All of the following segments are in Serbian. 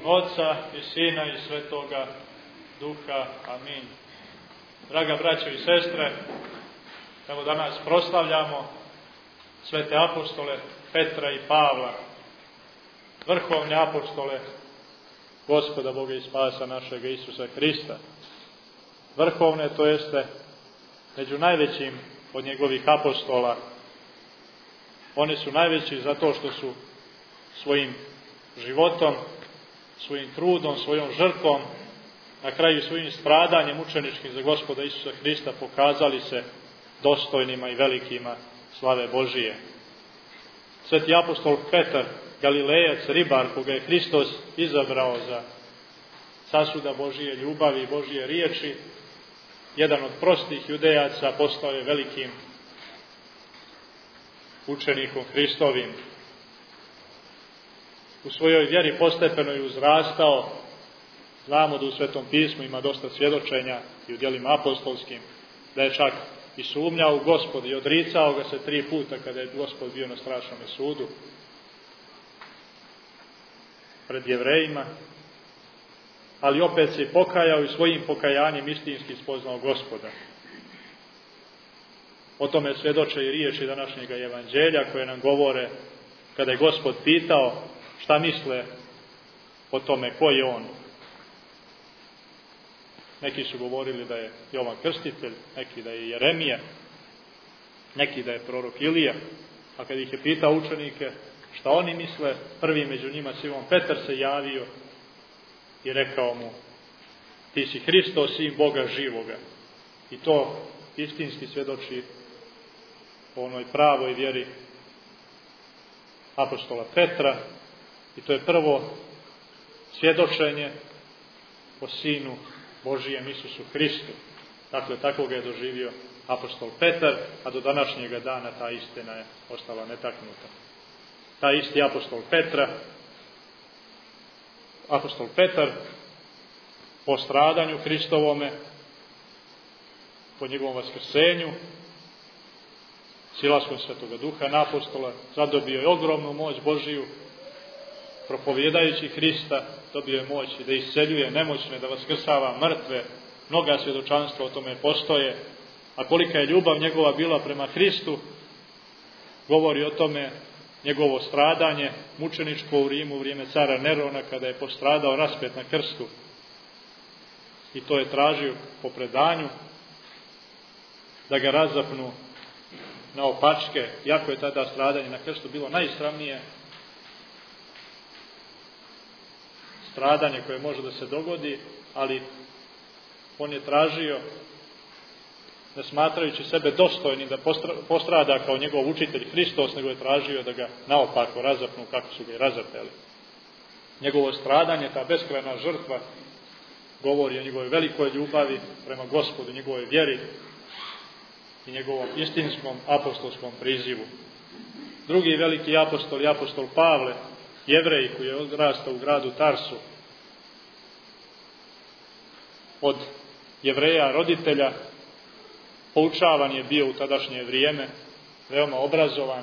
Oca i Sina i Svetoga Duha. Amin. Draga braćo i sestre, evo danas proslavljamo svete apostole Petra i Pavla, vrhovne apostole Gospoda Boga i Spasa našega Isusa Hrista. Vrhovne, to jeste među najvećim od njegovih apostola. Oni su najveći zato što su svojim životom, svojim trudom, svojom žrtvom, na kraju svojim stradanjem učeničkim za Gospoda Isusa Hrista pokazali se dostojnima i velikima slave Božije. Sveti apostol Petar, Galilejac, ribar, koga je Hristos izabrao za sasuda Božije ljubavi i Božije riječi, jedan od prostih judejaca, postao je velikim učenikom Hristovim. U svojoj vjeri postepeno je uzrastao. Znamo da u Svetom pismu ima dosta svjedočenja i u djelima apostolskim, da je čak i sumnjao u Gospoda i odricao ga se 3 puta kada je Gospod bio na strašnom sudu pred Jevrejima, ali opet se pokajao i svojim pokajanjem istinski spoznao Gospoda. O tome svjedoče i riječi današnjega evanđelja koje nam govore kada je Gospod pitao šta misle o tome ko je on. Neki su govorili da je Jovan Krstitelj, neki da je Jeremija, neki da je prorok Ilija, a kad ih je pitao učenike šta oni misle, prvi među njima Simon Petar se javio i rekao mu: ti si Hristos, sin Boga živoga. I to istinski svjedoči o onoj pravoj vjeri apostola Petra, i to je prvo svjedočenje o Sinu Božijem Isusu Hristu. Dakle, tako ga je doživio apostol Petar, a do današnjega dana ta istina je ostala netaknuta. Taj isti apostol Petar, po stradanju Hristovome, po njegovom vaskrsenju, silaskom Svetoga Duha na apostola, zadobio je ogromnu moć Božiju, propovjedajući Hrista, dobio je moć da isceljuje nemoćne, da vaskrsava mrtve. Mnoga svjedočanstva o tome postoje, a kolika je ljubav njegova bila prema Hristu, govori o tome njegovo stradanje mučeničko u Rimu u vrijeme cara Nerona, kada je postradao raspet na krstu. I to je tražio po predanju da ga razapnu na opačke, iako je tada stradanje na krstu bilo najsramnije stradanje koje može da se dogodi, ali on je tražio, ne smatrajući sebe dostojnim da postrada kao njegov učitelj Hristos, nego je tražio da ga naopako razapnu kako su ga i razapeli. Njegovo stradanje, ta beskrajna žrtva, govori o njegovoj velikoj ljubavi prema Gospodu, njegovoj vjeri i njegovom istinskom apostolskom prizivu. Drugi veliki apostol je apostol Pavle, Jevrej, koji je odrastao u gradu Tarsu. Od Jevreja roditelja, poučavan je bio u tadašnje vrijeme, veoma obrazovan.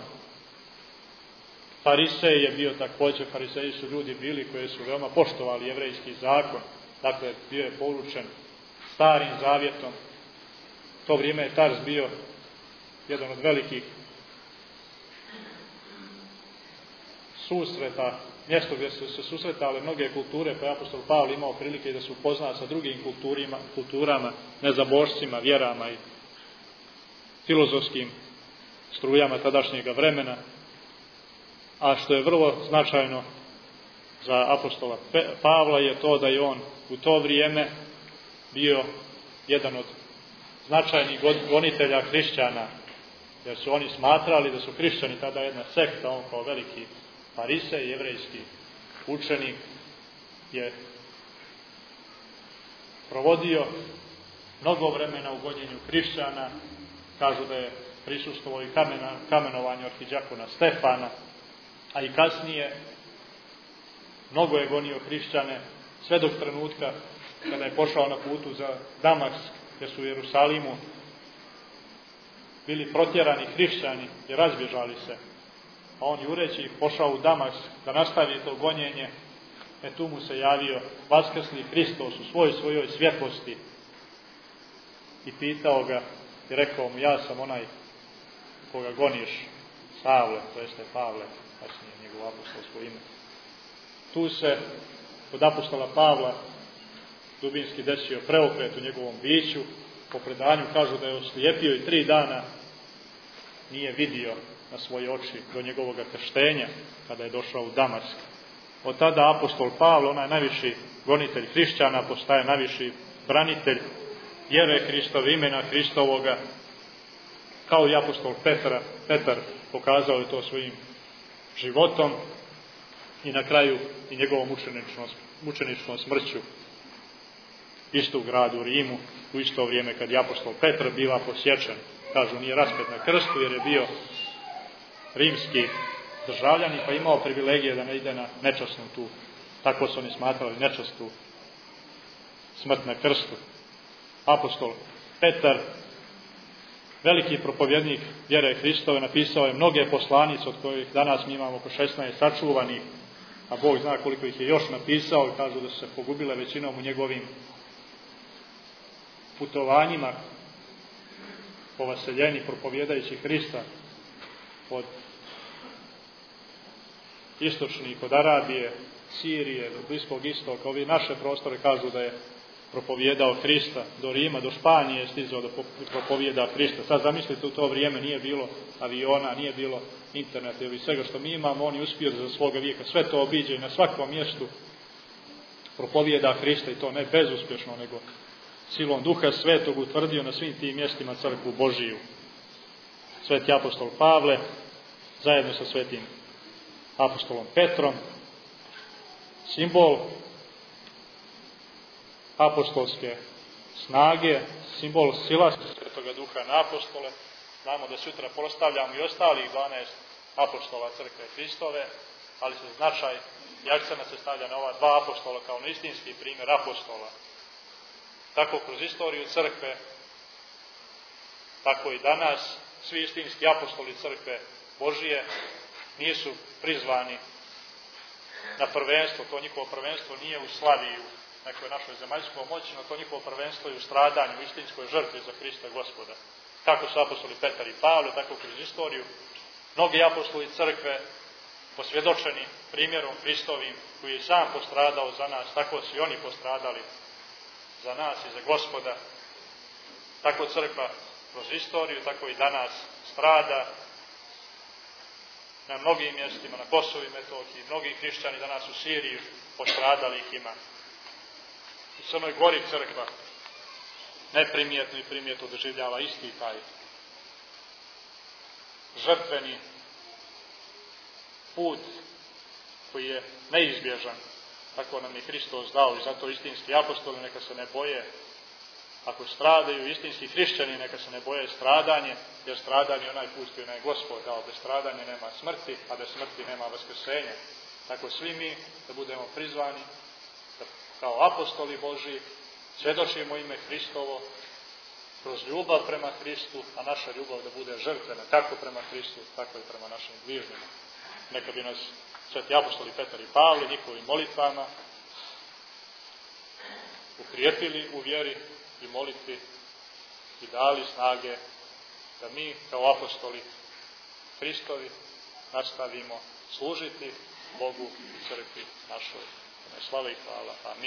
Farisej je bio također, fariseji su ljudi bili koji su veoma poštovali jevrejski zakon, dakle bio je poučen Starim zavjetom. To vrijeme je Tars bio jedan od velikih susreta, mjesto gdje su se susretale mnoge kulture, pa je apostol Pavle imao prilike da se upozna sa drugim kulturama, nezabožcima, vjerama i filozofskim strujama tadašnjega vremena. A što je vrlo značajno za apostola Pavla je to da je on u to vrijeme bio jedan od značajnih gonitelja hrišćana, jer su oni smatrali da su hrišćani tada jedna sekta. On kao veliki farisej, jevrejski učenik, je provodio mnogo vremena u gonjenju hrišćana. Kažu da je prisustvovao i kamenovanju arhidžakona Stefana, a i kasnije mnogo je gonio hrišćane, sve do trenutka kada je pošao na putu za Damask, jer su u Jerusalimu bili protjerani hrišćani i razbježali se. A on jureći pošao u Damask da nastavi to gonjenje, Tu mu se javio vaskrsli Hristos u svojoj svjetlosti i pitao ga i rekao mu: ja sam onaj koga goniš, Savle, to jeste Pavle, kasnije njegovo apostolsko ime. Tu se kod apostola Pavla dubinski desio preokret u njegovom biću. Po predanju kažu da je oslijepio i 3 dana nije vidio na svoje oči do njegovog krštenja kada je došao u Damask. Od tada apostol Pavle, onaj najviši gonitelj hrišćana, postaje najviši branitelj vjere Hristove, imena Hristovoga, kao i apostol Petar pokazao je to svojim životom i na kraju i njegovom mučeničkom smrću isto u gradu Rimu, u isto vrijeme kad je apostol Petar biva posječen. Kažu, nije raspet na krstu jer je bio rimski državljanin, pa imao privilegije da ne ide na nečasnu tu, tako su oni smatrali, nečasnu smrt na krstu. Apostol Petar, veliki propovjednik vjere Hristove, napisao je mnoge poslanice, od kojih danas mi imamo oko 16 sačuvanih, a Bog zna koliko ih je još napisao, i kažu da su se pogubile većinom u njegovim putovanjima po vaseljeni propovjedajući Hrista od istočnih, od Arabije, Sirije, do Bliskog istoka. Ovi naše prostore kažu da je propovjedao Hrista do Rima, do Španije je stizao da propovjeda Hrista. Sad zamislite, u to vrijeme nije bilo aviona, nije bilo interneta ili svega što mi imamo, on je uspio za svoga vijeka sve to obiđe i na svakom mjestu propovjeda Hrista, i to ne bezuspješno, nego silom Duha Svetog utvrdio na svim tim mjestima crkvu Božiju. Sveti apostol Pavle zajedno sa svetim apostolom Petrom, simbol apostolske snage, simbol silaska Svetoga Duha na apostole. Znamo da sutra proslavljamo i ostalih 12 apostola crkve Hristove, ali se značaj i akcenat se stavlja na ova 2 apostola kao na istinski primjer apostola. Tako kroz istoriju crkve, tako i danas, svi istinski apostoli crkve Božije nisu prizvani na prvenstvo. To njihovo prvenstvo nije u slavi i u nekoj našoj zemaljskoj moći, no to njihovo prvenstvo je u stradanju, u istinskoj žrtvi za Hrista Gospoda. Tako su apostoli Petar i Pavle, tako kroz istoriju. Mnogi apostoli crkve, posvjedočeni primjerom Hristovim, koji je sam postradao za nas, tako su i oni postradali za nas i za Gospoda. Tako crkva kroz istoriju, tako i danas strada na mnogim mjestima, na Kosovu i Metohiji. Mnogi hrišćani danas u Siriji postradali ih ima. U Crnoj Gori crkva neprimjetno i primjetno doživljava isti taj žrtveni put koji je neizbježan. Tako nam je Hristos dao, i zato istinski apostoli neka se ne boje. Ako stradaju istinski hrišćani, neka se ne boje stradanje, jer stradanje je onaj put koji nam je Gospod dao. Bez stradanja nema smrti, a bez smrti nema vaskrsenja. Tako svi mi da budemo prizvani, da kao apostoli Božji svjedočimo ime Hristovo kroz ljubav prema Hristu, a naša ljubav da bude žrtvena, kako prema Hristu, tako i prema našim bližnjima. Neka bi nas sveti apostoli Petar i Pavle njihovim molitvama ukrijepili u vjeri i molitvi i dali snage da mi kao apostoli Hristovi nastavimo služiti Bogu i crkvi našoj. Slava i hvala. Amin.